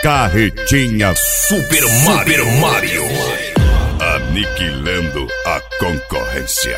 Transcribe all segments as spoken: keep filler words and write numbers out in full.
Carretinha Super Mario, Super Mario. Aniquilando a concorrência.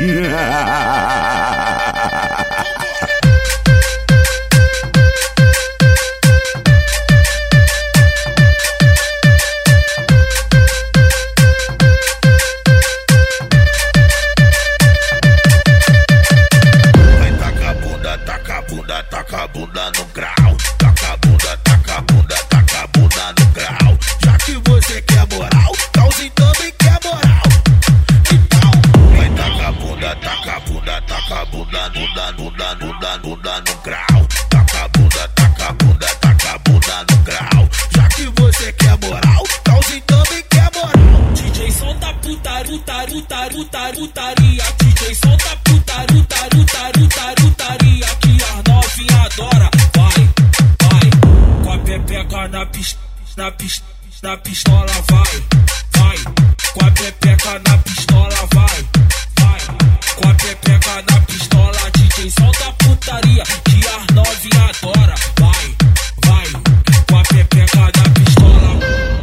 Taca a bunda no grau, taca a bunda, taca a bunda, taca a bunda no grau. Já que você quer moral, Calzinho também quer moral. Então, vai taca a bunda, taca a bunda, taca a bunda, bunda, bunda, bunda, bunda no grau. Taca a bunda, taca a bunda, taca a bunda no grau. Já que você quer moral, Calzinho também quer moral. D J solta putaria, putaria, putaria, putaria. D J solta putaria, putaria, putaria, putaria. Adora, vai, vai, com a pepeca na pista, na pista, na pistola, vai, vai, com a pepeca na pistola, vai, vai, com a pepeca na pistola, D J solta putaria, que as novinha adora, vai, vai, com a pepeca na pistola.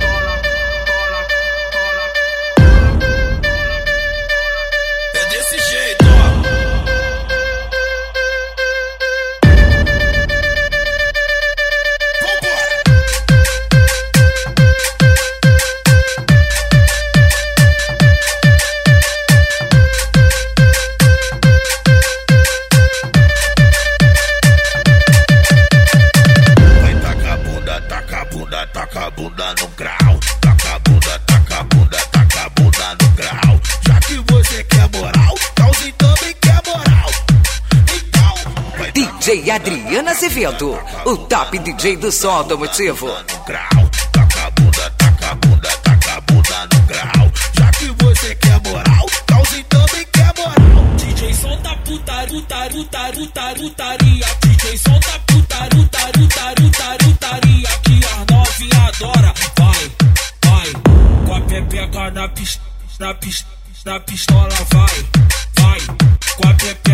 É desse jeito, ó. Taca a bunda no grau, taca a bunda, taca a bunda, taca a bunda no grau. Já que você quer moral, Calzinho também quer moral. Então, vai D J Adriana Azevedo, o top D J do som automotivo. Taca a bunda, taca a bunda, taca a bunda no grau. Já que você quer moral, Calzinho também quer moral. D J solta putaria, putaria, putaria, putaria. D J solta putaria, putaria, putaria, putaria. Que as novinha adora, vai, vai, com a pepeca na pista, na pista, na pistola, vai, vai, com a pepeca.